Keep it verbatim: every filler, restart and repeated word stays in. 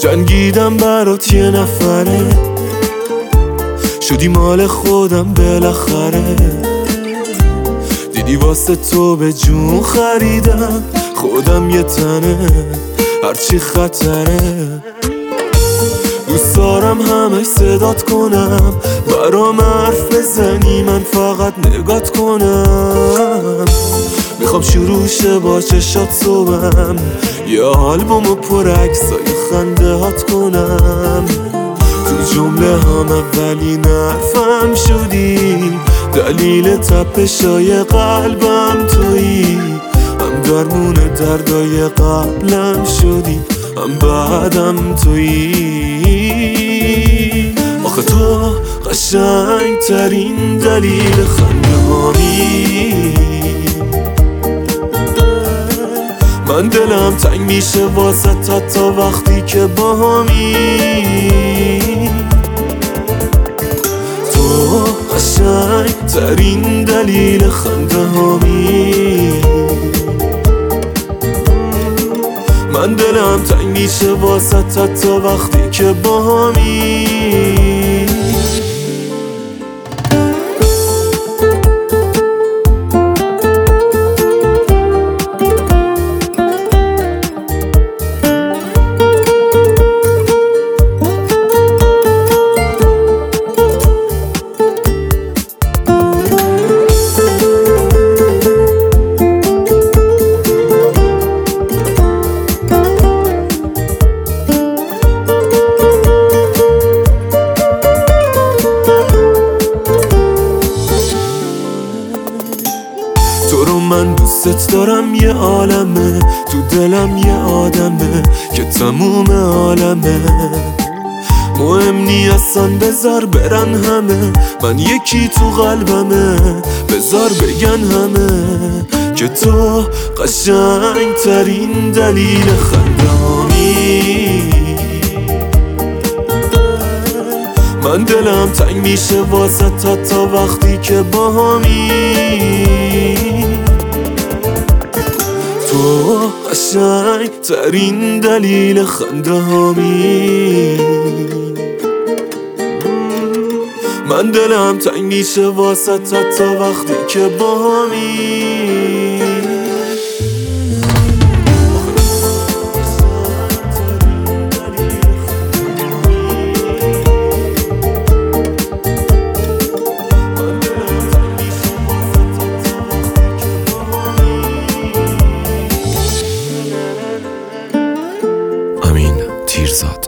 جنگیدم برات یه نفره، شدی مال خودم بالاخره. دیدی واسه تو به جون خریدم، خودم یه تنه هرچی خطره. دوست دارم همش صدات کنم، برام حرف بزنی من فقط نگات کنم. میخوام شروع شه با چشات صبحم، یه آلبومو پر عکسای خنده هات کنم. تو جمله هم اولین حرفم شدی، دلیل تپشای قلبم تویی. هم درمون دردای قبلم شدی، هم بعدم تویی. آخه تو قشنگ ترین دلیل خنده هامی. من دلم تنگ میشه واسه تا تا وقتی که با همی. تو قشنگ ترین دلیل خنده هامی. من دلم تنگ میشه واسه تا تا وقتی که با همی. تو رو من دوست دارم، یه عالمه تو دلم، یه آدمه که تموم عالمه. مهم نی اصلا بذار برن همه، من یکی تو قلبمه. بذار بگن همه که تو قشنگ ترین دلیل خنده هامی. من دلم تنگ میشه واسه تا تا وقتی که با همی. تو قشنگ ترین دلیل خنده هامی. من دلم تنگ میشه واسه تا تا وقتی که با همی. امین تیرزاد.